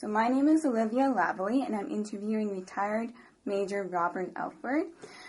So my name is Olivia Lavely, and I'm interviewing retired Major Robert Alford.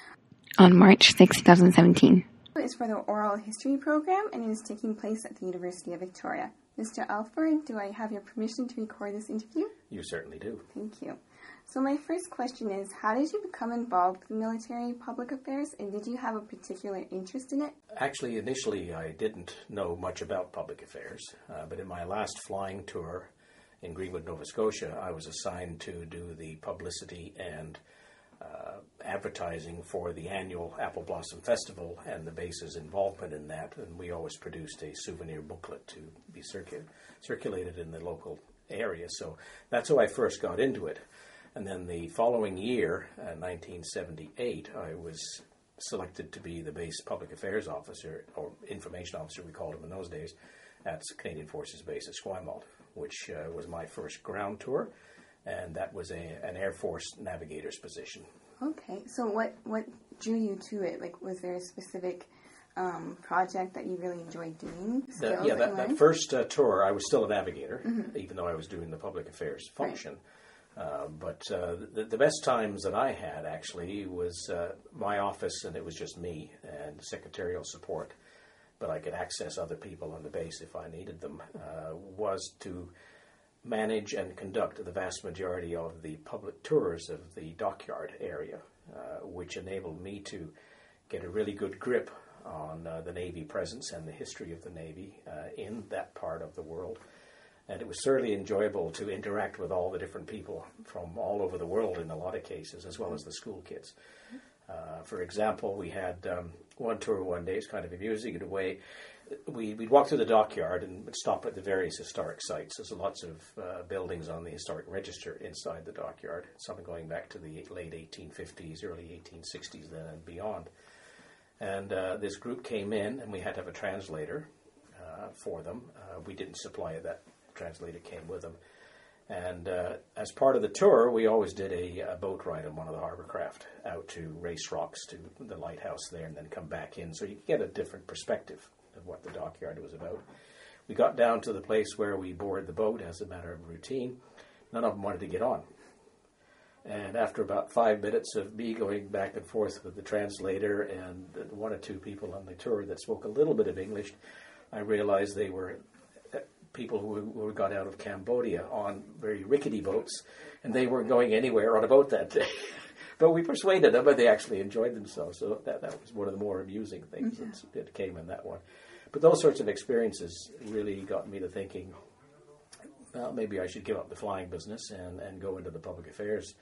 On March 6, 2017. It's for the Oral History Program, and it is taking place at the University of Victoria. Mr. Alford, do I have your permission to record this interview? You certainly do. Thank you. So my first question is, how did you become involved with military public affairs, and did you have a particular interest in it? Actually, initially I didn't know much about public affairs, but in my last flying tour in Greenwood, Nova Scotia, I was assigned to do the publicity and advertising for the annual Apple Blossom Festival and the base's involvement in that, and we always produced a souvenir booklet to be circulated in the local area. So that's how I first got into it. And then the following year, 1978, I was selected to be the base public affairs officer, or information officer we called him in those days, at Canadian Forces Base at Esquimalt, which was my first ground tour, and that was an Air Force navigator's position. Okay, so what drew you to it? Like, was there a specific project that you really enjoyed doing? That first tour, I was still a navigator, even though I was doing the public affairs function. Right. But the best times that I had, actually, was my office, and it was just me and secretarial support, but I could access other people on the base if I needed them, was to manage and conduct the vast majority of the public tours of the dockyard area, which enabled me to get a really good grip on the Navy presence and the history of the Navy in that part of the world. And it was certainly enjoyable to interact with all the different people from all over the world in a lot of cases, as well as the school kids. For example, we had one tour one day. It's kind of amusing in a way. We'd walk through the dockyard and would stop at the various historic sites. There's lots of buildings on the historic register inside the dockyard, some going back to the late 1850s, early 1860s then and beyond. And this group came in, and we had to have a translator for them. We didn't supply it. That translator came with them. And as part of the tour, we always did a boat ride on one of the harbor craft out to Race Rocks, to the lighthouse there, and then come back in, so you could get a different perspective of what the dockyard was about. We got down to the place where we boarded the boat as a matter of routine. None of them wanted to get on. And after about 5 minutes of me going back and forth with the translator and one or two people on the tour that spoke a little bit of English, I realized they were people who got out of Cambodia on very rickety boats, and they weren't going anywhere on a boat that day. But we persuaded them, and they actually enjoyed themselves. So that was one of the more amusing things that came in that one. But those sorts of experiences really got me to thinking, well, maybe I should give up the flying business and go into the public affairs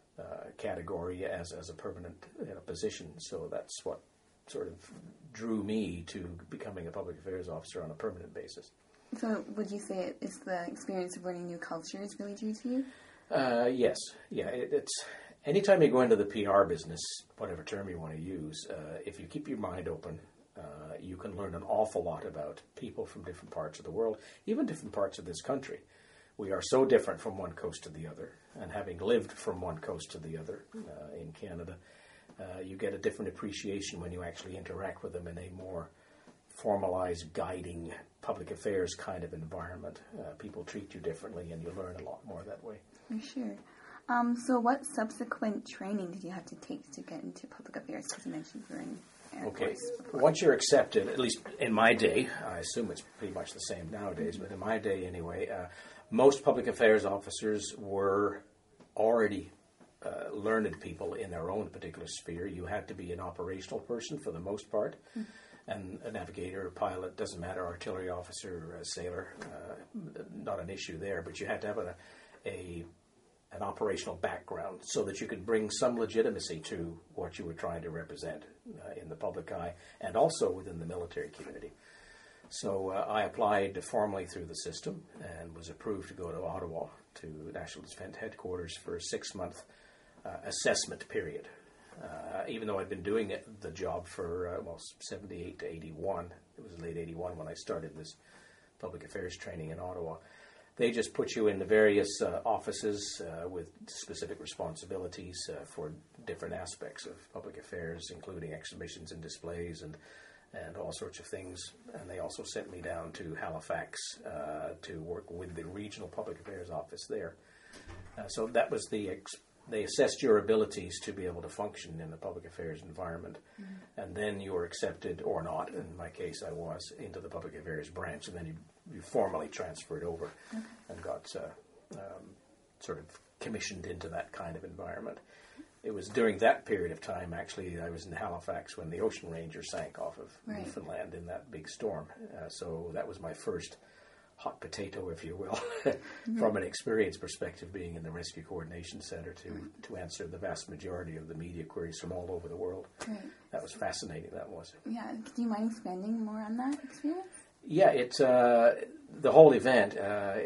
category as a permanent position. So that's what sort of drew me to becoming a public affairs officer on a permanent basis. So would you say it's the experience of learning new cultures really drew to you? Yes. Yeah, it's anytime you go into the PR business, whatever term you want to use, if you keep your mind open, you can learn an awful lot about people from different parts of the world, even different parts of this country. We are so different from one coast to the other, and having lived from one coast to the other in Canada, you get a different appreciation when you actually interact with them in a more formalized, guiding, public affairs kind of environment. People treat you differently, and you learn a lot more that way. For sure. So what subsequent training did you have to take to get into public affairs? Because you mentioned you were in Air Force before. Once you're accepted, at least in my day, I assume it's pretty much the same nowadays, but in my day anyway, most public affairs officers were already learned people in their own particular sphere. You had to be an operational person for the most part. And a navigator, a pilot, doesn't matter, artillery officer, a sailor, not an issue there, but you had to have an operational background so that you could bring some legitimacy to what you were trying to represent in the public eye and also within the military community. So I applied formally through the system and was approved to go to Ottawa to National Defence Headquarters for a 6-month assessment period. Even though I'd been doing the job for 78 to 81, it was late 81 when I started this public affairs training in Ottawa. They just put you in the various offices with specific responsibilities for different aspects of public affairs, including exhibitions and displays and all sorts of things. And they also sent me down to Halifax to work with the regional public affairs office there. So that was they assessed your abilities to be able to function in the public affairs environment, and then you were accepted or not. In my case, I was into the public affairs branch, and then you formally transferred over and got sort of commissioned into that kind of environment. It was during that period of time, actually, I was in Halifax when the Ocean Ranger sank off of Newfoundland in that big storm. So that was my first hot potato, if you will, from an experience perspective, being in the Rescue Coordination Center to answer the vast majority of the media queries from all over the world. Right. That was fascinating, that was. Yeah, do you mind expanding more on that experience? Yeah, it's the whole event.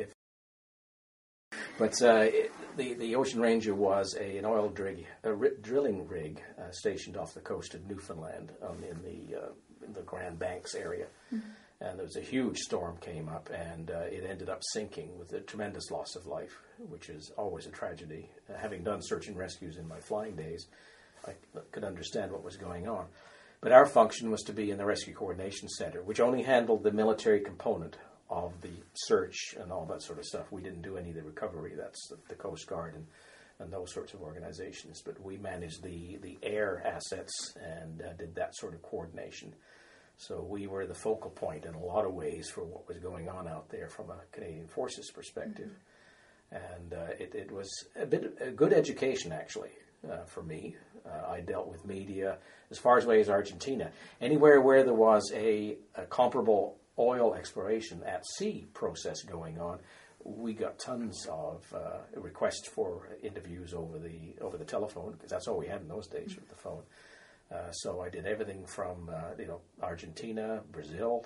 The Ocean Ranger was an oil drilling rig stationed off the coast of Newfoundland in the Grand Banks area. Mm-hmm. And there was a huge storm came up, and it ended up sinking with a tremendous loss of life, which is always a tragedy. Having done search and rescues in my flying days, I could understand what was going on. But our function was to be in the Rescue Coordination Center, which only handled the military component of the search and all that sort of stuff. We didn't do any of the recovery. That's the Coast Guard and those sorts of organizations. But we managed the air assets and did that sort of coordination. So we were the focal point in a lot of ways for what was going on out there from a Canadian Forces perspective. Mm-hmm. And it was a good education, actually, for me. I dealt with media as far away as Argentina. Anywhere where there was a comparable oil exploration at sea process going on, we got tons of requests for interviews over the telephone, because that's all we had in those days with the phone. So I did everything from Argentina, Brazil,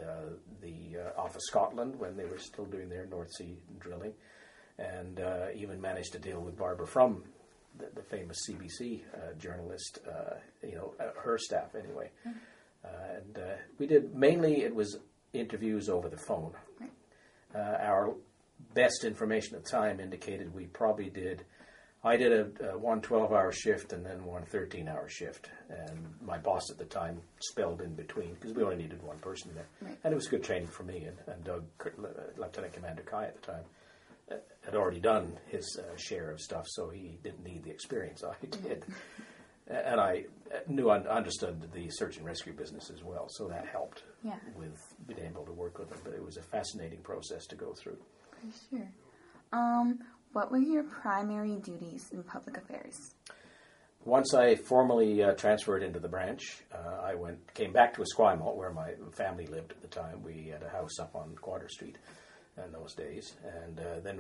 off of Scotland when they were still doing their North Sea drilling, and even managed to deal with Barbara Frum, the famous CBC journalist, her staff anyway. And we did mainly, it was interviews over the phone. Our best information at the time indicated we probably did. I did one 12-hour shift and then one 13-hour shift. And my boss at the time spelled in between, because we only needed one person there. Right. And it was good training for me. And Doug, Lieutenant Commander Kai at the time, had already done his share of stuff, so he didn't need the experience I did. And I understood the search and rescue business as well, so that helped with being able to work with them. But it was a fascinating process to go through. For sure. What were your primary duties in public affairs? Once I formally transferred into the branch, I came back to Esquimalt, where my family lived at the time. We had a house up on Quadra Street in those days. And then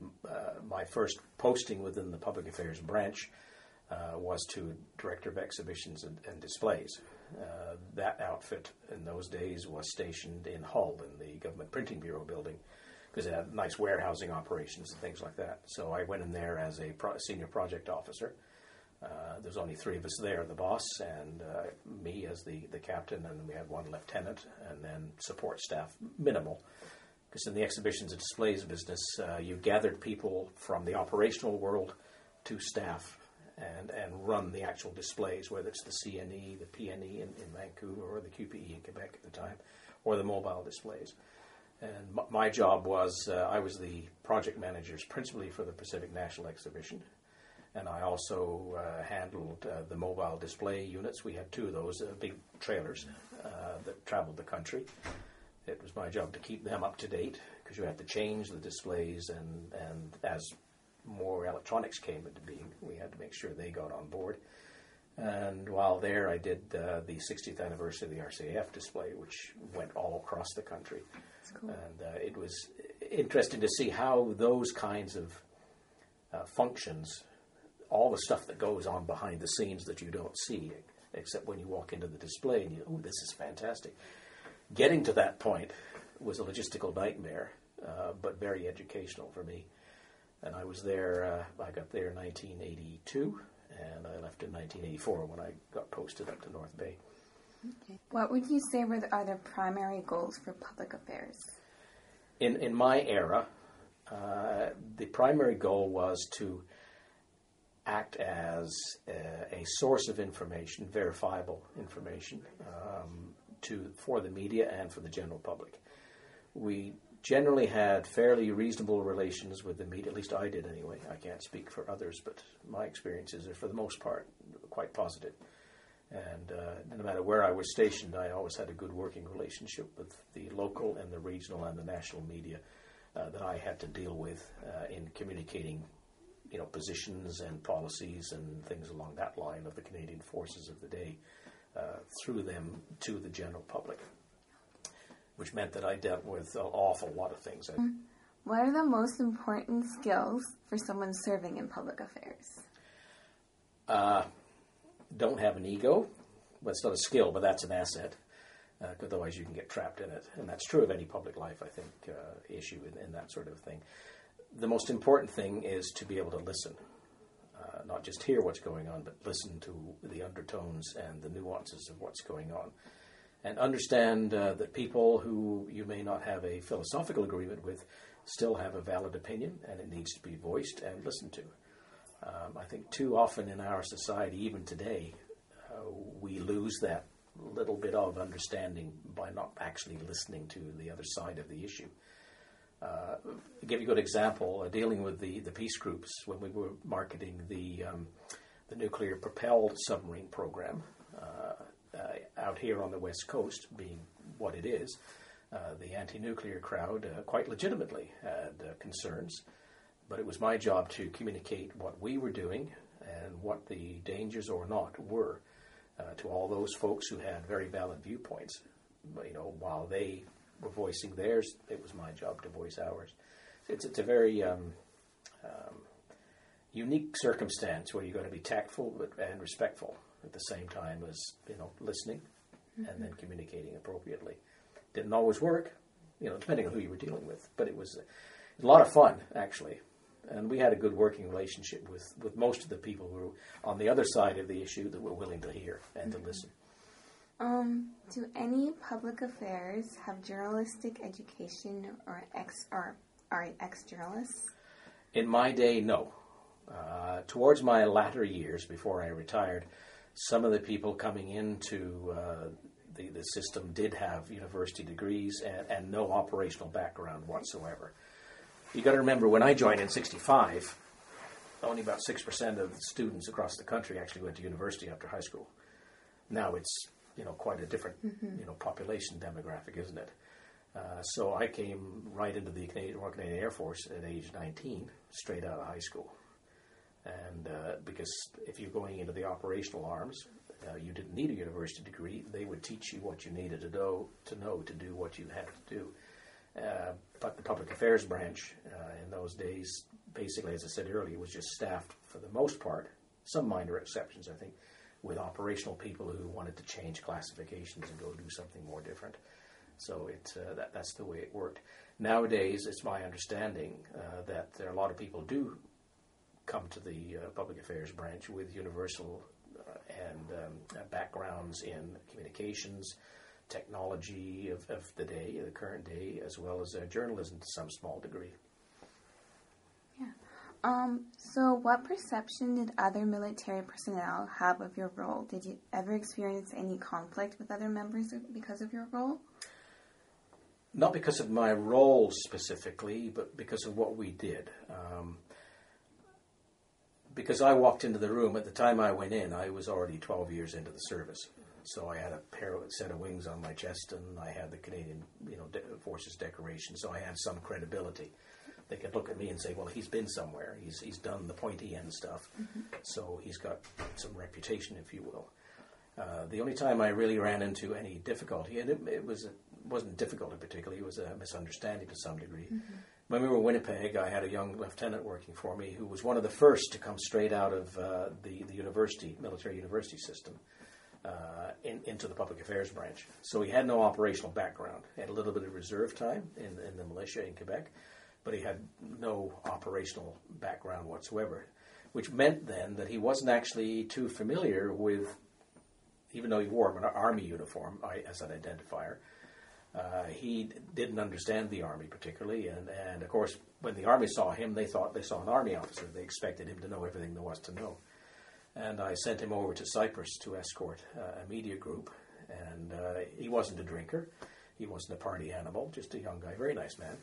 my first posting within the public affairs branch was to Director of Exhibitions and Displays. That outfit in those days was stationed in Hull in the Government Printing Bureau building, because it had nice warehousing operations and things like that. So I went in there as a senior project officer. There's only three of us there, the boss and me as the captain, and we had one lieutenant, and then support staff, minimal. Because in the exhibitions and displays business, you gathered people from the operational world to staff and run the actual displays, whether it's the CNE, the PNE in Vancouver, or the QPE in Quebec at the time, or the mobile displays. And my job was, I was the project manager principally for the Pacific National Exhibition, and I also handled the mobile display units. We had two of those, big trailers that traveled the country. It was my job to keep them up to date, because you had to change the displays, and as more electronics came into being, we had to make sure they got on board. And while there, I did the 60th anniversary of the RCAF display, which went all across the country. That's cool. And it was interesting to see how those kinds of functions, all the stuff that goes on behind the scenes that you don't see, except when you walk into the display and you, this is fantastic. Getting to that point was a logistical nightmare, but very educational for me. And I was there, I got there in 1982, and I left in 1984 when I got posted up to North Bay. Okay. What would you say are the primary goals for public affairs? In my era, the primary goal was to act as a source of information, verifiable information, for the media and for the general public. We generally had fairly reasonable relations with the media. At least I did anyway. I can't speak for others, but my experiences are, for the most part, quite positive. And no matter where I was stationed, I always had a good working relationship with the local and the regional and the national media that I had to deal with in communicating, positions and policies and things along that line of the Canadian Forces of the day through them to the general public, which meant that I dealt with an awful lot of things. What are the most important skills for someone serving in public affairs? Don't have an ego. Well, it's not a skill, but that's an asset. Otherwise, you can get trapped in it. And that's true of any public life, I think, issue in that sort of thing. The most important thing is to be able to listen. Not just hear what's going on, but listen to the undertones and the nuances of what's going on. And understand that people who you may not have a philosophical agreement with still have a valid opinion, and it needs to be voiced and listened to. I think too often in our society, even today, we lose that little bit of understanding by not actually listening to the other side of the issue. I'll give you a good example, dealing with the peace groups when we were marketing the nuclear propelled submarine program out here on the West Coast, being what it is. The anti-nuclear crowd quite legitimately had concerns, but it was my job to communicate what we were doing and what the dangers or not were to all those folks who had very valid viewpoints. While they were voicing theirs, it was my job to voice ours. It's a very unique circumstance where you've got to be tactful and respectful at the same time as listening and then communicating appropriately. Didn't always work, depending on who you were dealing with, but it was a lot of fun actually. And we had a good working relationship with most of the people who were on the other side of the issue that were willing to hear and to listen. Do any public affairs have journalistic education or are ex-journalists? In my day, no. Towards my latter years, before I retired, some of the people coming into the system did have university degrees and no operational background whatsoever. You got to remember, when I joined in '65, only about 6% of students across the country actually went to university after high school. Now it's quite a different population demographic, isn't it? So I came right into the Royal Canadian Air Force at age 19, straight out of high school. And because if you're going into the operational arms, you didn't need a university degree. They would teach you what you needed to know to do what you had to do. But the public affairs branch in those days, basically, as I said earlier, was just staffed for the most part, some minor exceptions, I think, with operational people who wanted to change classifications and go do something more different. So that's the way it worked. Nowadays, it's my understanding that there are a lot of people do come to the public affairs branch with universal and backgrounds in communications, technology of the day, the current day, as well as journalism to some small degree. Yeah. So what perception did other military personnel have of your role? Did you ever experience any conflict with other members because of your role? Not because of my role specifically, but because of what we did. Because I walked into the room, at the time I went in, I was already 12 years into the service. So I had a set of wings on my chest, and I had the Canadian Forces decoration, so I had some credibility. They could look at me and say, well, he's been somewhere. He's done the pointy end stuff, so he's got some reputation, if you will. The only time I really ran into any difficulty, and it wasn't difficult particularly, it was a misunderstanding to some degree. When we were in Winnipeg, I had a young lieutenant working for me who was one of the first to come straight out of the military university system into the public affairs branch. So he had no operational background. He had a little bit of reserve time in the militia in Quebec, but he had no operational background whatsoever, which meant then that he wasn't actually too familiar with, even though he wore an army uniform as an identifier, he didn't understand the Army particularly, and of course, when the Army saw him, they thought they saw an Army officer. They expected him to know everything there was to know. And I sent him over to Cyprus to escort a media group, and he wasn't a drinker. He wasn't a party animal, just a young guy, very nice man.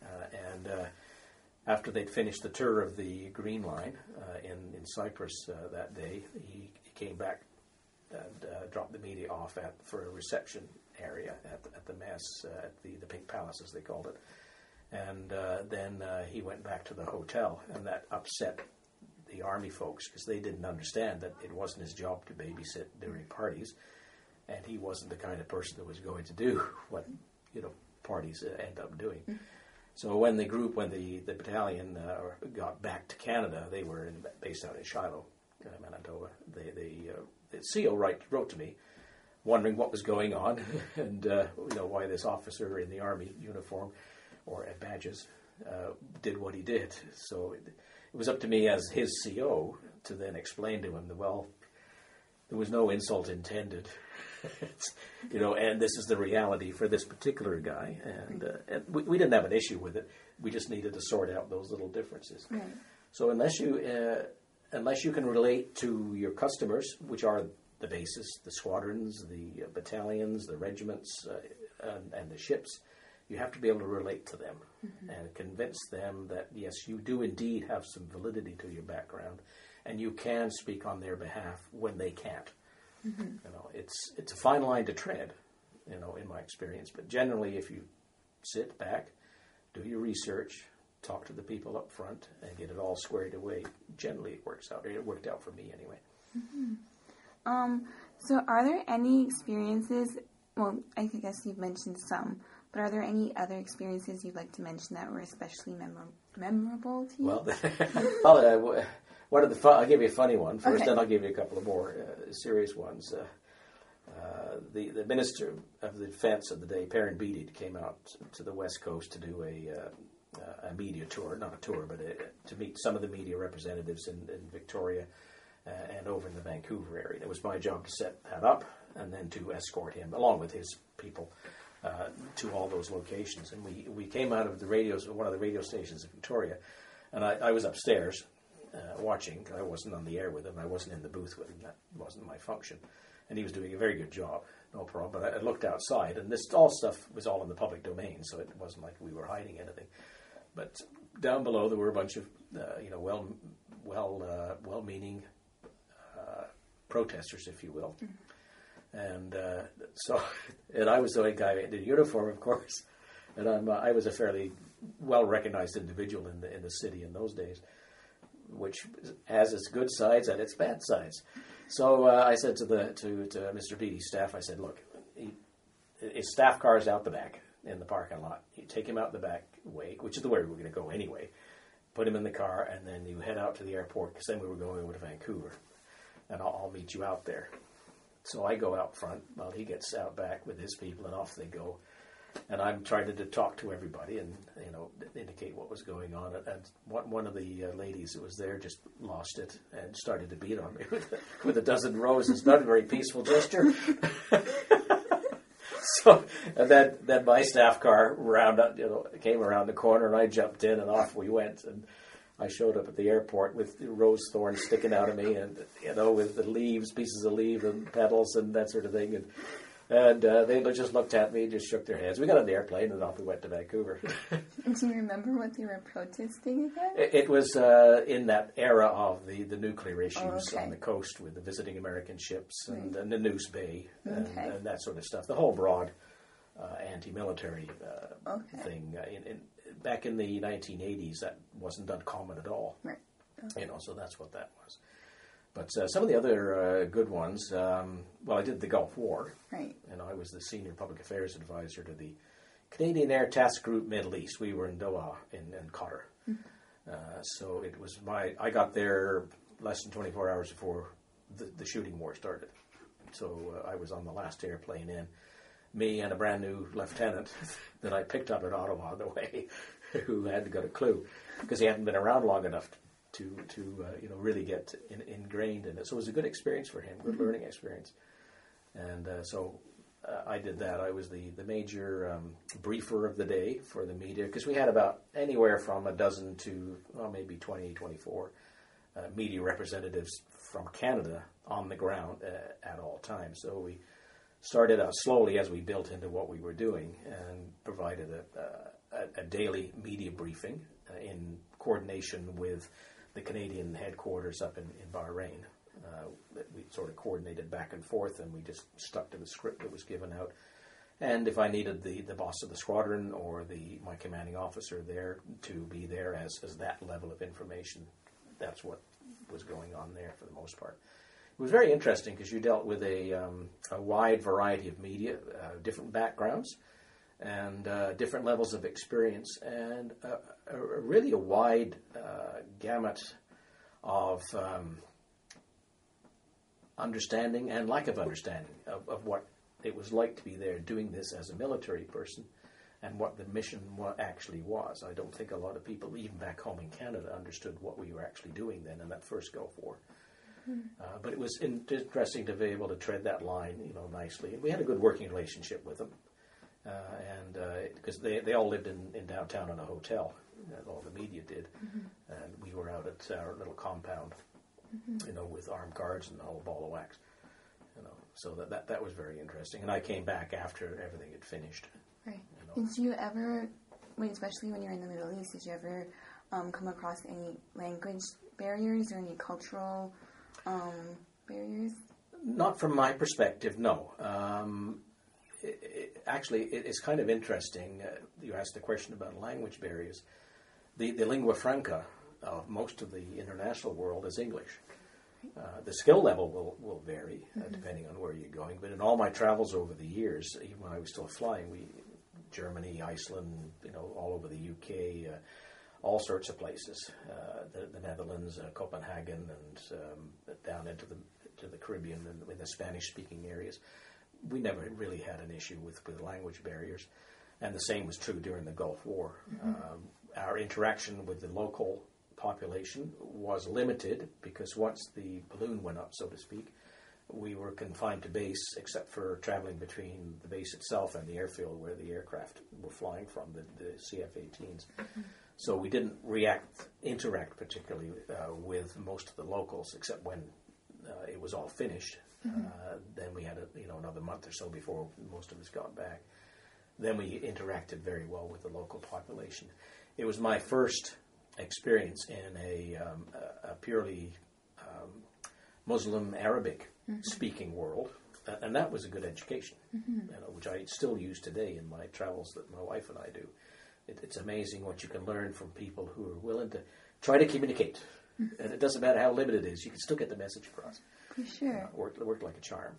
And after they'd finished the tour of the Green Line in Cyprus that day, he came back and dropped the media off for a reception area at the mess, at the Pink Palace, as they called it. And then he went back to the hotel, and that upset the Army folks because they didn't understand that it wasn't his job to babysit during parties, and he wasn't the kind of person that was going to do what parties end up doing. Mm-hmm. So when the battalion got back to Canada, they were based out in Shiloh, Manitoba. The CO wrote to me, wondering what was going on and why this officer in the Army uniform or at badges did what he did. So it was up to me as his CO to then explain to him that, well, there was no insult intended, and this is the reality for this particular guy. And we didn't have an issue with it. We just needed to sort out those little differences. Right. So unless you can relate to your customers, which are the bases, the squadrons, the battalions, the regiments, and the ships, you have to be able to relate to them and convince them that, yes, you do indeed have some validity to your background, and you can speak on their behalf when they can't. Mm-hmm. It's a fine line to tread, in my experience. But generally, if you sit back, do your research, talk to the people up front, and get it all squared away, generally it works out. It worked out for me anyway. Mm-hmm. So are there any experiences, well, I guess you've mentioned some, but are there any other experiences you'd like to mention that were especially memorable to you? Well, I'll give you a funny one first, okay. Then I'll give you a couple of more serious ones. The Minister of the Defense of the day, Perrin Beatty, came out to the West Coast to do a media tour, not a tour, but to meet some of the media representatives in Victoria and over in the Vancouver area. It was my job to set that up and then to escort him, along with his people, to all those locations. And we came out of one of the radio stations in Victoria, and I was upstairs watching. I wasn't on the air with him. I wasn't in the booth with him. That wasn't my function. And he was doing a very good job, no problem. But I looked outside, and this stuff was all in the public domain, so it wasn't like we were hiding anything. But down below, there were a bunch of well-meaning protesters, if you will. Mm-hmm. And I was the only guy in the uniform, of course, and I was a fairly well-recognized individual in the city in those days, which has its good sides and its bad sides. So I said to Mr. Beatty's staff, I said, look, his staff car is out the back in the parking lot. You take him out the back way, which is the way we were going to go anyway. Put him in the car, and then you head out to the airport, because then we were going over to Vancouver, and I'll meet you out there. So I go out front while he gets out back with his people, and off they go. And I'm trying to talk to everybody and indicate what was going on. And one of the ladies that was there just lost it and started to beat on me with a dozen roses. Not a very peaceful gesture. So and then my staff car came around the corner, and I jumped in, and off we went. And I showed up at the airport with rose thorns sticking out of me, and with the leaves, pieces of leaves and petals and that sort of thing. And they just looked at me, just shook their heads. We got on the airplane, and off we went to Vancouver. Do you remember what they were protesting again? It was in that era of the nuclear issues on the coast with the visiting American ships and the Neuse Bay and that sort of stuff. The whole broad anti-military thing. Back in the 1980s, that wasn't uncommon at all. Right. Okay. So that's what that was. But some of the other good ones, I did the Gulf War. Right. And I was the senior public affairs advisor to the Canadian Air Task Group Middle East. We were in Doha in Qatar. Mm-hmm. So it was I got there less than 24 hours before the shooting war started. So I was on the last airplane in. Me and a brand new lieutenant that I picked up at Ottawa on the way, who hadn't got a clue, because he hadn't been around long enough to really get ingrained in it. So it was a good experience for him, good learning experience. And so I did that. I was the major briefer of the day for the media, because we had about anywhere from a dozen to maybe 20, 24 media representatives from Canada on the ground at all times. So we started out slowly as we built into what we were doing, and provided a daily media briefing in coordination with the Canadian headquarters up in Bahrain. We sort of coordinated back and forth, and we just stuck to the script that was given out. And if I needed the boss of the squadron or my commanding officer there to be there as that level of information, that's what was going on there for the most part. It was very interesting because you dealt with a wide variety of media, different backgrounds, and different levels of experience, and really a wide gamut of understanding and lack of understanding of what it was like to be there doing this as a military person and what the mission actually was. I don't think a lot of people, even back home in Canada, understood what we were actually doing then in that first Gulf War. But it was interesting to be able to tread that line, nicely. And we had a good working relationship with them, and because they all lived in downtown in a hotel, all the media did, and we were out at our little compound, with armed guards and a whole ball of wax, So that was very interesting. And I came back after everything had finished. Right. Did you ever, especially when you're in the Middle East, did you ever come across any language barriers or any cultural barriers? Not from my perspective, no. Actually, it's kind of interesting. You asked the question about language barriers. The lingua franca of most of the international world is English. The skill level will vary depending on where you're going. But in all my travels over the years, even when I was still flying, Germany, Iceland, all over the UK, all sorts of places, the Netherlands, Copenhagen, and down into the Caribbean and in the Spanish-speaking areas. We never really had an issue with language barriers. And the same was true during the Gulf War. Our interaction with the local population was limited because once the balloon went up, so to speak, we were confined to base except for traveling between the base itself and the airfield where the aircraft were flying from, the CF-18s. So we didn't interact particularly with most of the locals except when it was all finished. Then we had another month or so before most of us got back. Then we interacted very well with the local population. It was my first experience in a purely Muslim Arabic speaking world, and that was a good education, which I still use today in my travels that my wife and I do. It's amazing what you can learn from people who are willing to try to communicate, and it doesn't matter how limited it is, you can still get the message across. For sure. It worked like a charm.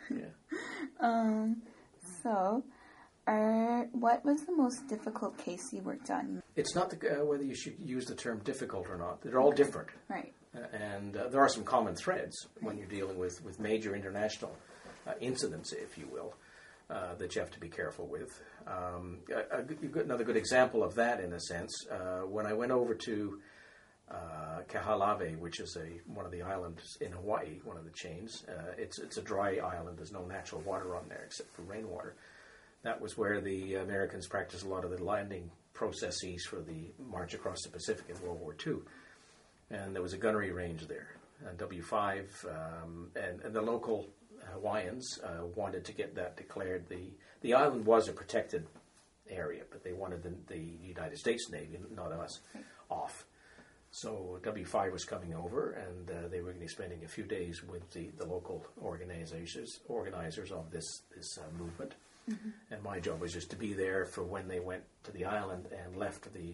Yeah. So, what was the most difficult case you worked on? It's not whether you should use the term difficult or not. They're all different. Right. And there are some common threads when you're dealing with major international incidents, if you will, that you have to be careful with. Another good example of that, in a sense, when I went over to Kahalave, which is one of the islands in Hawaii, one of the chains. It's a dry island. There's no natural water on there except for rainwater. That was where the Americans practiced a lot of the landing processes for the march across the Pacific in World War II. And there was a gunnery range there, W5, and the local Hawaiians wanted to get that declared. The island was a protected area, but they wanted the United States Navy, not us, off. So W5 was coming over, and they were going to be spending a few days with the local organizers of this movement. And my job was just to be there for when they went to the island and left the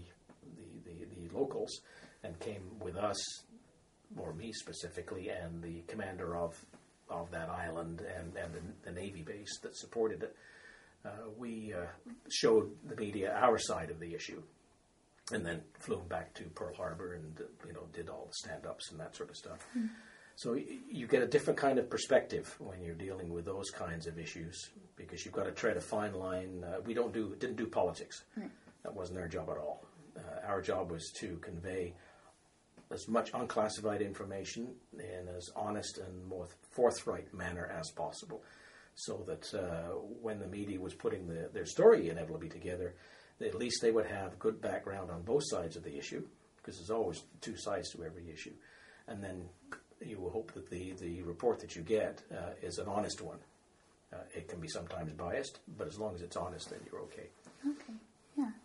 locals and came with us, or me specifically, and the commander of that island and the Navy base that supported it. We showed the media our side of the issue, and then flew back to Pearl Harbor and did all the stand-ups and that sort of stuff. So you get a different kind of perspective when you're dealing with those kinds of issues, because you've got to tread a fine line. We didn't do politics. That wasn't our job at all. Our job was to convey as much unclassified information in as honest and more forthright manner as possible, so that when the media was putting their story inevitably together, at least they would have good background on both sides of the issue, because there's always two sides to every issue. And then you will hope that the report that you get is an honest one. It can be sometimes biased, but as long as it's honest, then you're okay. Okay, yeah.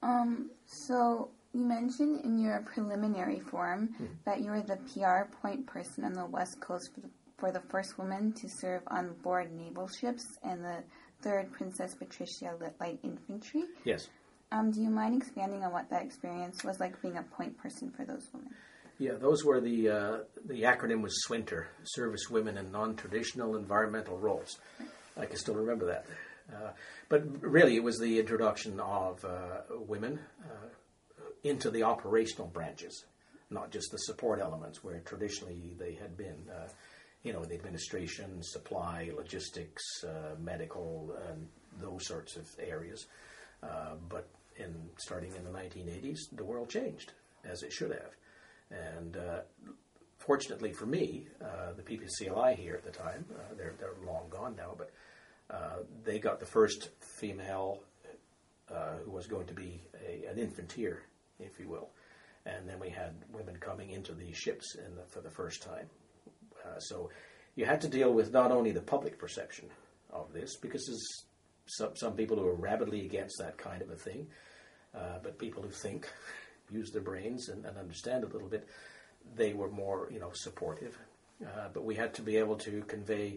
So you mentioned in your preliminary form that you were the PR point person on the West Coast for the first woman to serve on board naval ships and the 3rd Princess Patricia Light Infantry. Yes. Do you mind expanding on what that experience was like being a point person for those women? Yeah, those were the acronym was SWINTER, Service Women in Non-Traditional Environmental Roles. I can still remember that. But really, it was the introduction of women into the operational branches, not just the support elements, where traditionally they had been, the administration, supply, logistics, medical, and those sorts of areas. But starting in the 1980s, the world changed, as it should have. And fortunately for me, the PPCLI here at the time, they're long gone now, but they got the first female who was going to be an infanteer, if you will. And then we had women coming into these ships for the first time. So you had to deal with not only the public perception of this, because there's some people who are rabidly against that kind of a thing, but people who think, use their brains and understand a little bit, they were more, supportive. But we had to be able to convey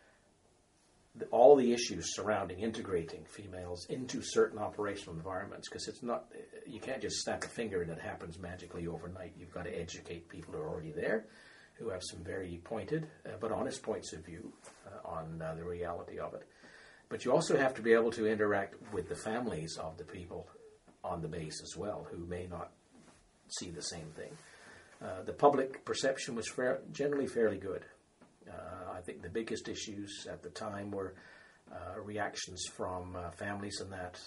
all the issues surrounding integrating females into certain operational environments, because it's not, you can't just snap a finger and it happens magically overnight. You've got to educate people who are already there, who have some very pointed but honest points of view on the reality of it. But you also have to be able to interact with the families of the people on the base as well, who may not see the same thing. The public perception was generally fairly good. I think the biggest issues at the time were reactions from families and that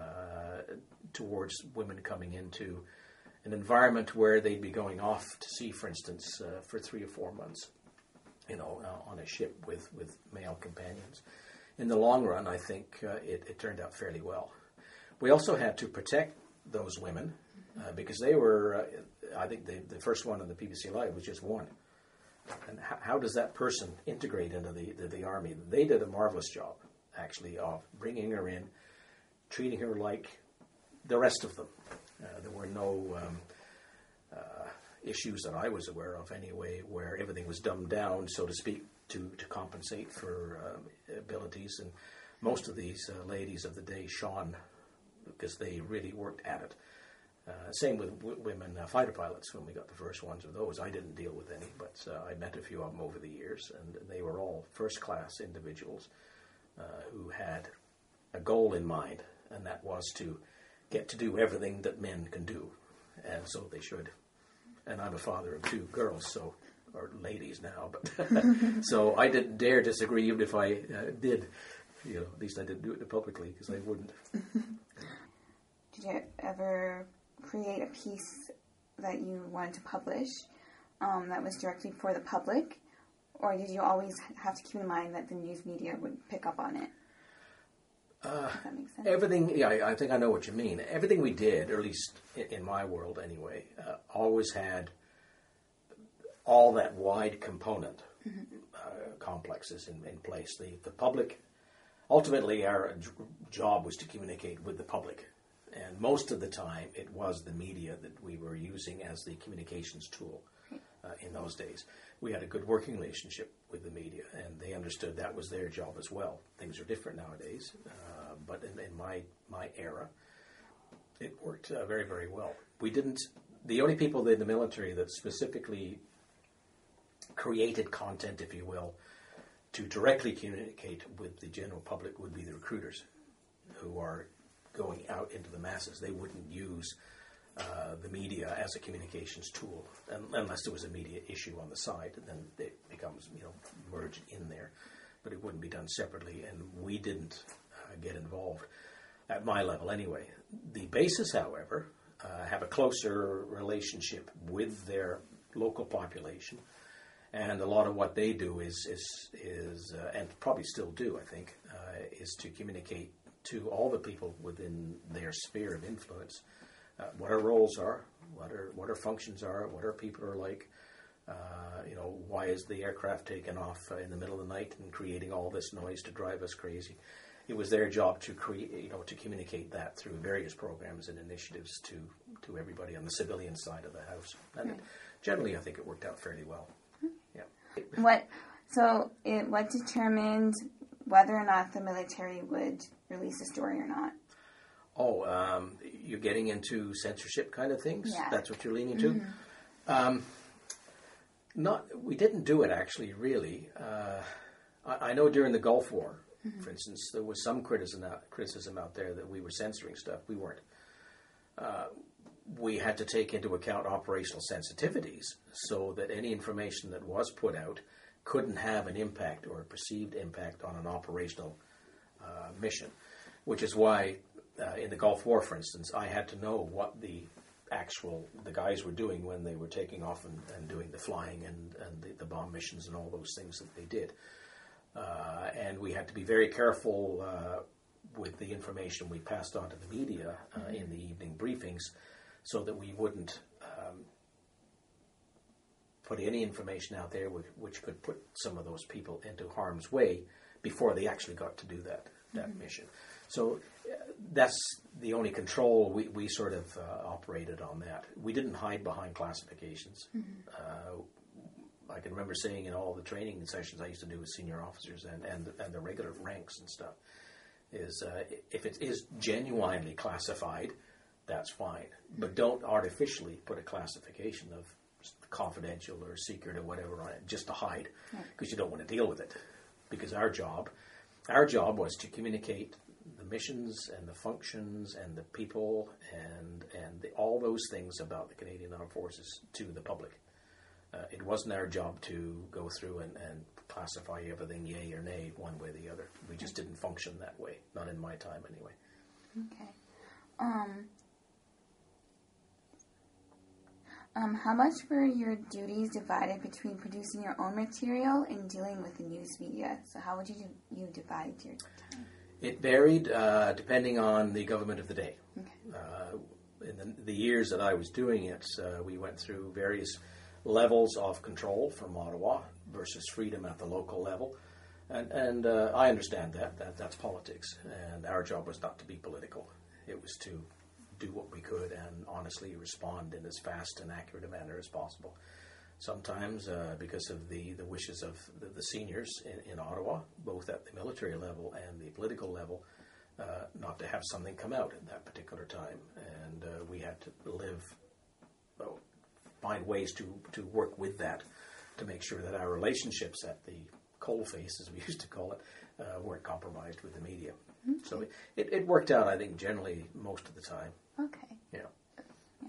towards women coming into an environment where they'd be going off to sea, for instance, for 3 or 4 months, on a ship with male companions. In the long run, I think it turned out fairly well. We also had to protect those women because they were, I think the first one in the PPCLI was just one. And how does that person integrate into the Army? They did a marvelous job, actually, of bringing her in, treating her like the rest of them. There were no issues that I was aware of, anyway, where everything was dumbed down, so to speak, to compensate for abilities. And most of these ladies of the day shone because they really worked at it. Same with women fighter pilots when we got the first ones of those. I didn't deal with any, but I met a few of them over the years, and they were all first-class individuals who had a goal in mind, and that was to get to do everything that men can do, and so they should. And I'm a father of 2 girls, or ladies now, but so I didn't dare disagree, even if I did. At least I didn't do it publicly, because I wouldn't. Did you ever create a piece that you wanted to publish that was directly for the public, or did you always have to keep in mind that the news media would pick up on it? Does that make sense? Everything, I think I know what you mean. Everything we did, or at least in my world anyway, always had all that wide component complexes in place. The public, ultimately our job was to communicate with the public. And most of the time, it was the media that we were using as the communications tool in those days. We had a good working relationship with the media, and they understood that was their job as well. Things are different nowadays, but in my era, it worked very, very well. The only people in the military that specifically created content, if you will, to directly communicate with the general public would be the recruiters, who are going out into the masses. They wouldn't use the media as a communications tool unless there was a media issue on the side, and then it becomes merged in there. But it wouldn't be done separately, and we didn't get involved at my level anyway. The bases, however, have a closer relationship with their local population, and a lot of what they do is and probably still do, I think, is to communicate to all the people within their sphere of influence, what our roles are, what our functions are, what our people are like. Why is the aircraft taking off in the middle of the night and creating all this noise to drive us crazy? it was their job to create, to communicate that through various programs and initiatives to everybody on the civilian side of the house. And generally, I think it worked out fairly well. Yeah. What determined whether or not the military would release a story or not? Oh, you're getting into censorship kind of things? Yeah. That's what you're leaning to? We didn't do it, actually, really. I know during the Gulf War, for instance, there was some criticism out there that we were censoring stuff. We weren't. We had to take into account operational sensitivities so that any information that was put out couldn't have an impact or a perceived impact on an operational mission, which is why in the Gulf War, for instance, I had to know what the guys were doing when they were taking off and doing the flying and the bomb missions and all those things that they did. And we had to be very careful with the information we passed on to the media in the evening briefings so that we wouldn't put any information out there which could put some of those people into harm's way before they actually got to do that mission. So that's the only control we sort of operated on that. We didn't hide behind classifications. I can remember saying in all the training sessions I used to do with senior officers and the regular ranks and stuff, is if it is genuinely classified, that's fine. But don't artificially put a classification of confidential or secret or whatever on it just to hide, because you don't want to deal with it. Because our job was to communicate the missions and the functions and the people and all those things about the Canadian Armed Forces to the public. It wasn't our job to go through and classify everything yay or nay one way or the other. We just didn't function that way, not in my time anyway. Okay. How much were your duties divided between producing your own material and dealing with the news media? So how would you divide your time? It varied depending on the government of the day. Okay. In the years that I was doing it, we went through various levels of control from Ottawa versus freedom at the local level. And I understand that's politics. And our job was not to be political. It was to do what we could and honestly respond in as fast and accurate a manner as possible. Sometimes, because of the wishes of the seniors in Ottawa, both at the military level and the political level, not to have something come out at that particular time. And we had to find ways to work with that to make sure that our relationships at the coalface, as we used to call it, weren't compromised with the media. Mm-hmm. So it worked out, I think, generally most of the time. Okay. Yeah.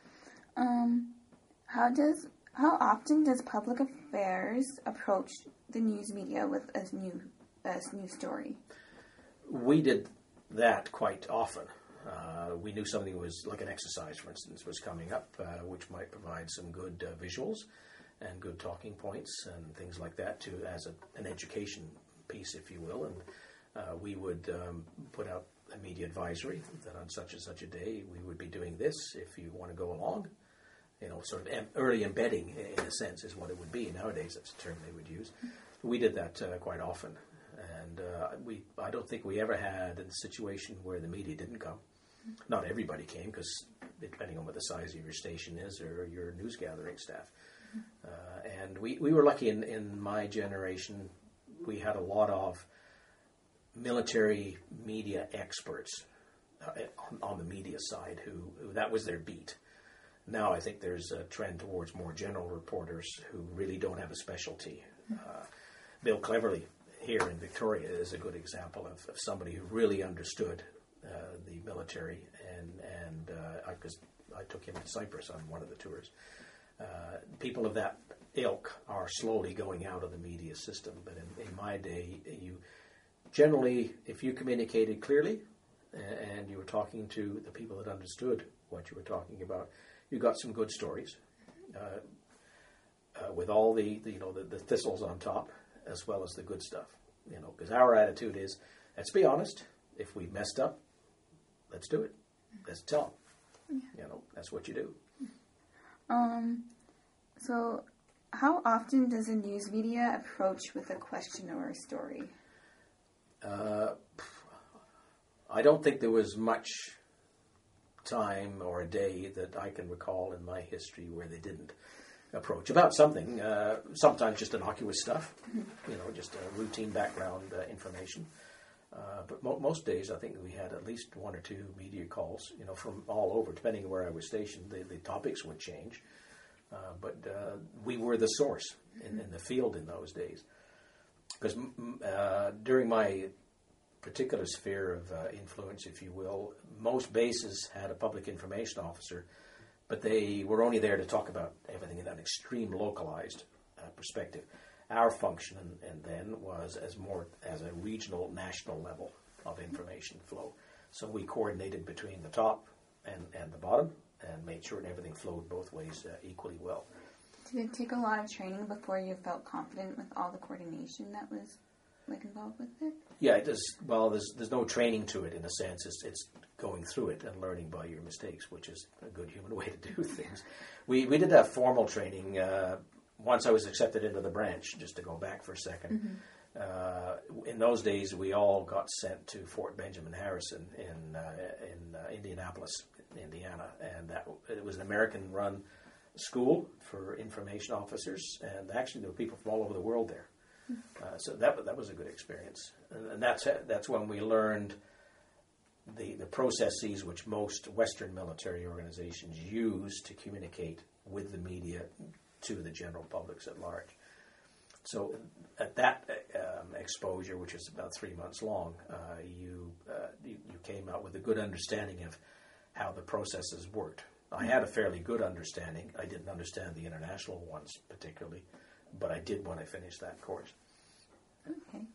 How often does public affairs approach the news media with a new story? We did that quite often. We knew something was, like an exercise, for instance, was coming up, which might provide some good visuals and good talking points and things like that, as an education piece, if you will. And we would put out a media advisory that on such and such a day we would be doing this. If you want to go along, sort of early embedding, in a sense, is what it would be. Nowadays, that's a term they would use. We did that quite often. And I don't think we ever had a situation where the media didn't come. Not everybody came, because depending on what the size of your station is or your news gathering staff. And we were lucky in my generation. We had a lot of military media experts on the media side who that was their beat. Now I think there's a trend towards more general reporters who really don't have a specialty. Bill Cleverly here in Victoria is a good example of somebody who really understood the military, and because I took him to Cyprus on one of the tours. People of that ilk are slowly going out of the media system, but in my day, you generally, if you communicated clearly and you were talking to the people that understood what you were talking about, you got some good stories with all the thistles on top, as well as the good stuff. Because our attitude is, let's be honest. If we messed up, let's do it. Let's tell them. Yeah. That's what you do. So how often does a news media approach with a question or a story? I don't think there was much time or a day that I can recall in my history where they didn't approach about something, sometimes just innocuous stuff, just routine background information. But most days, I think we had at least one or two media calls, from all over, depending on where I was stationed. The topics would change, but we were the source in the field in those days. Because during my particular sphere of influence, if you will, most bases had a public information officer, but they were only there to talk about everything in an extreme localized perspective. Our function and then was as a regional, national level of information flow. So we coordinated between the top and the bottom and made sure that everything flowed both ways equally well. Did it take a lot of training before you felt confident with all the coordination that was involved with it? Yeah, it does. Well, there's no training to it in a sense. It's going through it and learning by your mistakes, which is a good human way to do things. We did have formal training once I was accepted into the branch. Just to go back for a second, in those days we all got sent to Fort Benjamin Harrison in Indianapolis, Indiana, and it was an American-run school for information officers, and actually there were people from all over the world there. So that was a good experience, and that's when we learned the processes which most Western military organizations use to communicate with the media to the general publics at large. So at that exposure, which was about 3 months long, you came out with a good understanding of how the processes worked. I had a fairly good understanding. I didn't understand the international ones particularly, but I did when I finished that course. Okay.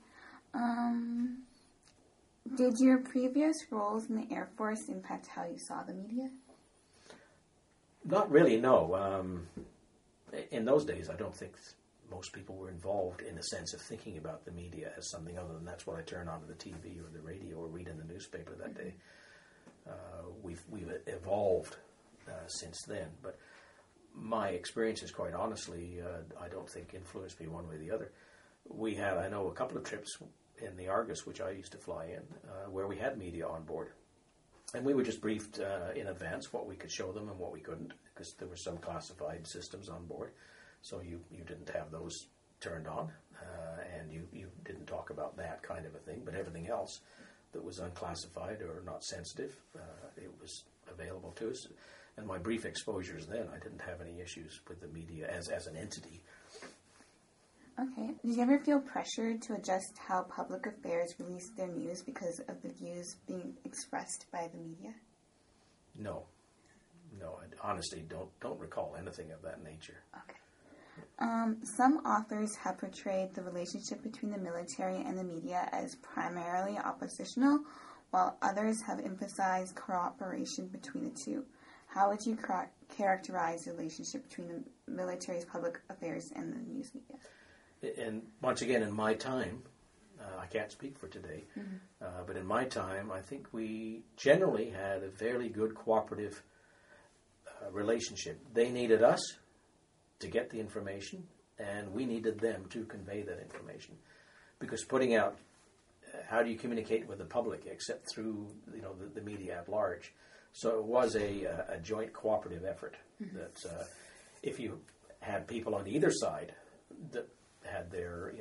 Did your previous roles in the Air Force impact how you saw the media? Not really, no. In those days, I don't think most people were involved in the sense of thinking about the media as something other than that's what I turn on to the TV or the radio or read in the newspaper that day. We've evolved since then, but my experiences, quite honestly, I don't think influenced me one way or the other. We had, I know, a couple of trips in the Argus, which I used to fly in, where we had media on board. And we were just briefed in advance what we could show them and what we couldn't, because there were some classified systems on board. So you didn't have those turned on, and you didn't talk about that kind of a thing. But everything else that was unclassified or not sensitive, it was available to us. And my brief exposures then, I didn't have any issues with the media as an entity. Okay. Did you ever feel pressured to adjust how public affairs released their news because of the views being expressed by the media? No, I honestly don't recall anything of that nature. Okay. Some authors have portrayed the relationship between the military and the media as primarily oppositional, while others have emphasized cooperation between the two. How would you characterize the relationship between the military's public affairs and the news media? And once again, in my time, I can't speak for today, but in my time, I think we generally had a fairly good cooperative relationship. They needed us to get the information, and we needed them to convey that information. Because putting out, how do you communicate with the public except through the media at large? So it was a joint cooperative effort. That if you had people on either side that had their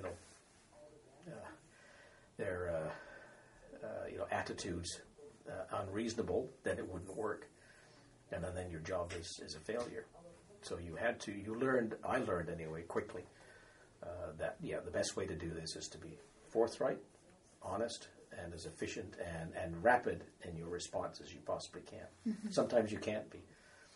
attitudes unreasonable, then it wouldn't work, and then your job is a failure. So I learned anyway quickly that the best way to do this is to be forthright, honest, and as efficient and rapid in your response as you possibly can. Sometimes you can't be.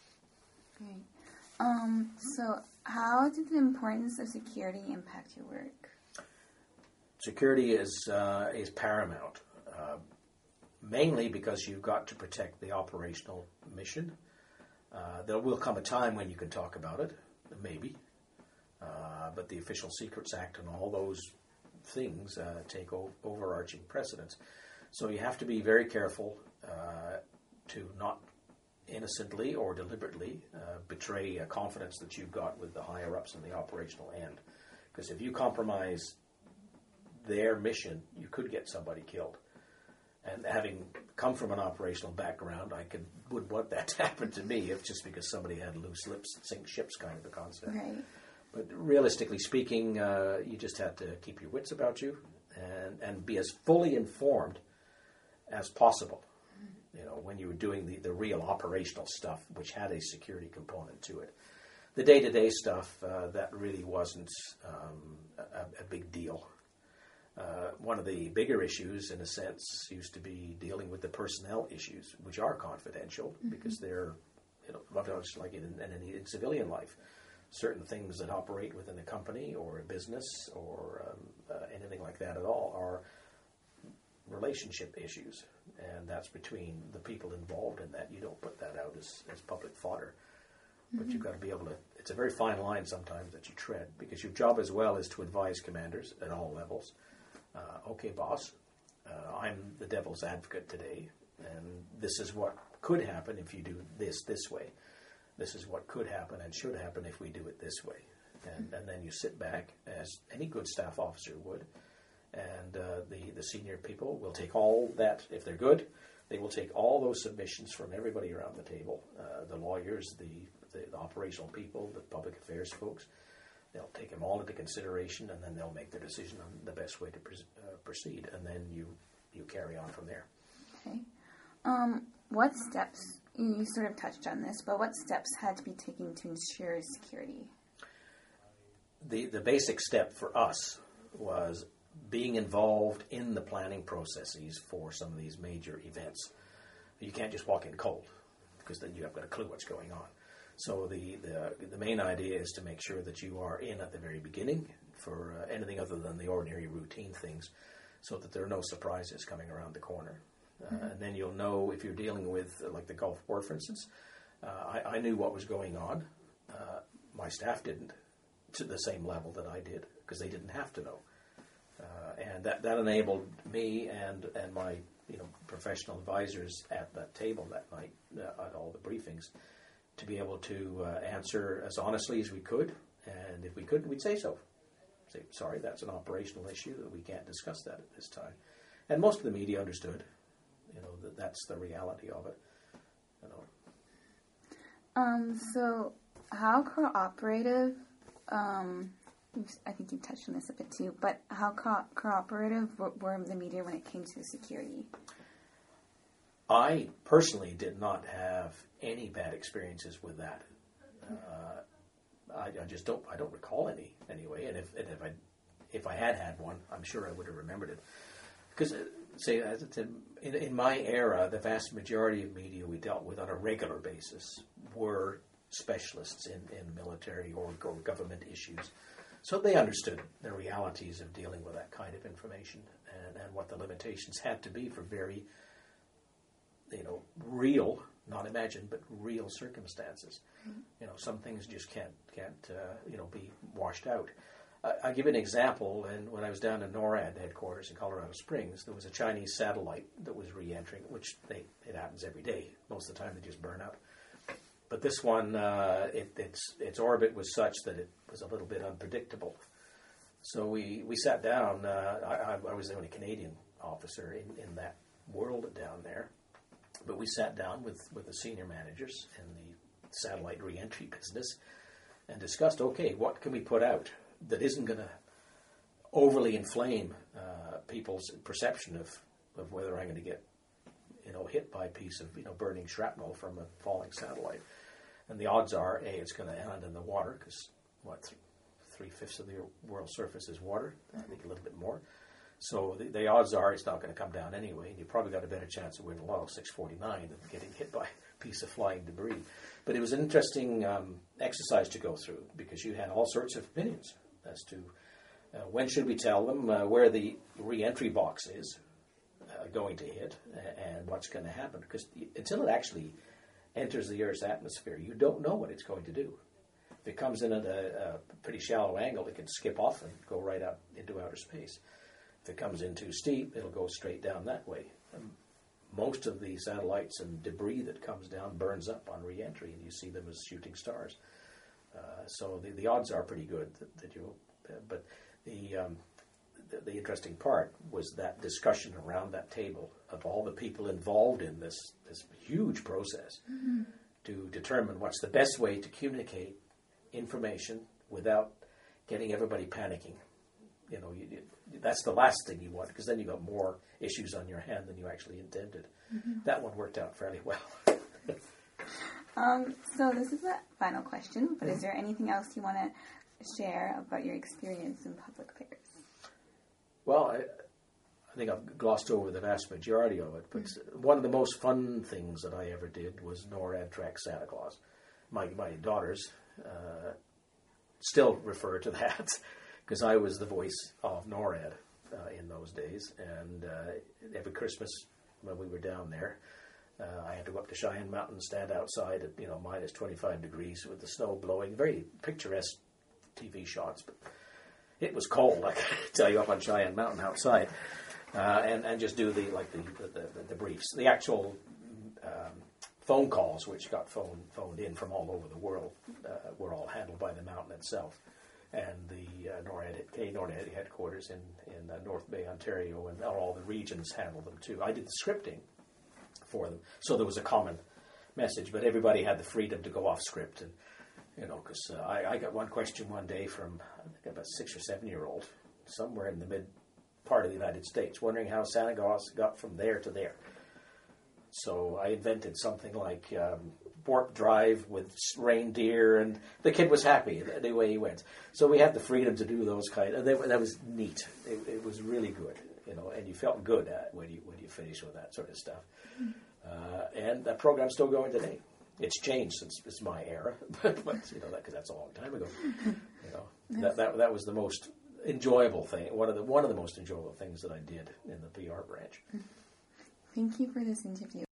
Great. So how did the importance of security impact your work? Security is paramount, mainly because you've got to protect the operational mission. There will come a time when you can talk about it, maybe, but the Official Secrets Act and all those things take overarching precedence. So you have to be very careful to not innocently or deliberately betray a confidence that you've got with the higher-ups in the operational end. Because if you compromise their mission, you could get somebody killed. And having come from an operational background, wouldn't want that to happen to me if just because somebody had loose lips, sink ships kind of a concept. Right. But realistically speaking, you just have to keep your wits about you and be as fully informed as possible. You know, when you were doing the real operational stuff, which had a security component to it. The day-to-day stuff, that really wasn't a big deal. One of the bigger issues, in a sense, used to be dealing with the personnel issues, which are confidential because they're, much like in civilian life. Certain things that operate within a company or a business or anything like that at all are relationship issues, and that's between the people involved in that. You don't put that out as public fodder. But you've got to be able to, it's a very fine line sometimes that you tread, because your job as well is to advise commanders at all levels. Okay, boss, I'm the devil's advocate today, and this is what could happen if you do this way. This is what could happen and should happen if we do it this way. And then you sit back, as any good staff officer would, and the senior people will take all that, if they're good, they will take all those submissions from everybody around the table, the lawyers, the operational people, the public affairs folks. They'll take them all into consideration, and then they'll make their decision on the best way to proceed, and then you carry on from there. Okay. What steps, you sort of touched on this, but what steps had to be taken to ensure security? The basic step for us was being involved in the planning processes for some of these major events. You can't just walk in cold, because then you haven't got a clue what's going on. So the main idea is to make sure that you are in at the very beginning for anything other than the ordinary routine things, so that there are no surprises coming around the corner. And then you'll know if you're dealing with, like the Gulf War, for instance. I knew what was going on. My staff didn't to the same level that I did, because they didn't have to know. And that enabled me and my professional advisors at that table that night, at all the briefings, to be able to answer as honestly as we could, and if we couldn't, we'd say so. Say, sorry, that's an operational issue, that we can't discuss that at this time. And most of the media understood, that's the reality of it. So how cooperative, I think you touched on this a bit too, but how cooperative were the media when it came to security? I personally did not have any bad experiences with that. I don't recall any anyway. And if I had one, I'm sure I would have remembered it. Because in my era, the vast majority of media we dealt with on a regular basis were specialists in military or government issues. So they understood the realities of dealing with that kind of information and what the limitations had to be for very real, not imagined, but real circumstances. Some things just can't be washed out. I'll give you an example. And when I was down in NORAD headquarters in Colorado Springs, there was a Chinese satellite that was re-entering, which it happens every day. Most of the time they just burn up. But this one, its orbit was such that it was a little bit unpredictable. So we sat down. I was the only Canadian officer in that world down there. But we sat down with the senior managers in the satellite re-entry business and discussed, okay, what can we put out that isn't going to overly inflame people's perception of whether I'm going to get hit by a piece of burning shrapnel from a falling satellite. And the odds are, A, it's going to land in the water, because 3/5 of the world's surface is water, I think a little bit more. So the odds are it's not going to come down anyway, and you probably got a better chance of winning Laurel 649 than getting hit by a piece of flying debris. But it was an interesting exercise to go through, because you had all sorts of opinions as to when should we tell them where the re-entry box is going to hit and what's going to happen. Because until it actually enters the Earth's atmosphere, you don't know what it's going to do. If it comes in at a pretty shallow angle, it can skip off and go right up into outer space. If it comes in too steep, it'll go straight down that way. Most of the satellites and debris that comes down burns up on re-entry, and you see them as shooting stars. So the odds are pretty good that you'll. But the the interesting part was that discussion around that table of all the people involved in this huge process to determine what's the best way to communicate information without getting everybody panicking. You know, that's the last thing you want, because then you got more issues on your hand than you actually intended. That one worked out fairly well. So this is the final question, but is there anything else you want to share about your experience in public affairs? Well, I think I've glossed over the vast majority of it, but one of the most fun things that I ever did was NORAD track Santa Claus. My daughters still refer to that, because I was the voice of NORAD in those days, and every Christmas when we were down there, I had to go up to Cheyenne Mountain, stand outside at minus 25 degrees with the snow blowing. Very picturesque TV shots, but it was cold. I can tell you, up on Cheyenne Mountain outside, and just do the briefs. The actual phone calls, which got phoned in from all over the world, were all handled by the mountain itself, and the NORAD headquarters in North Bay, Ontario, and all the regions handled them too. I did the scripting for them, so there was a common message, but everybody had the freedom to go off script. And because I got one question one day from, I think, about 6 or 7 year old somewhere in the mid part of the United States, wondering how Santa Claus got from there to there. So I invented something like warp drive with reindeer, and the kid was happy the way he went. So we had the freedom to do those that was neat. It was really good, and you felt good when you finished with that sort of stuff. And that program's still going today. It's changed since it's my era, but because that's a long time ago. That was the most enjoyable thing. One of the most enjoyable things that I did in the PR branch. Thank you for this interview.